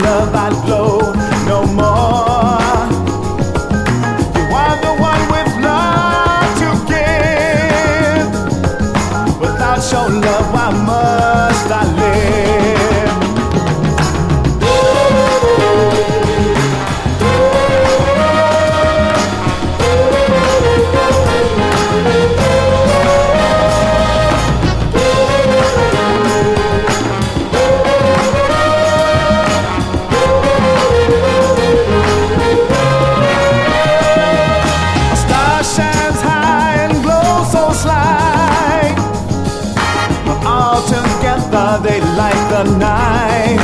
love I'd glow no more. You are the one with love to give. Without your love, why must I live? They light the night.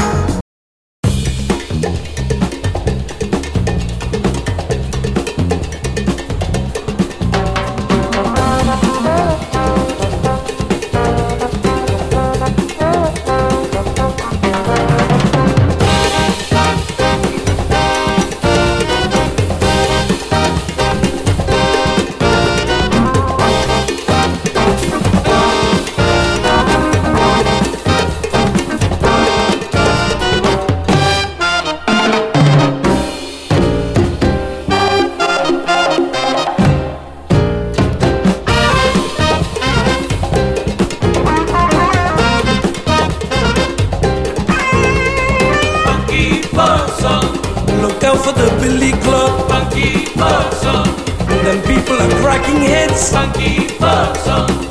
Look out for the Billy Club. Funky folk song. Them people are cracking heads. Funky folk song.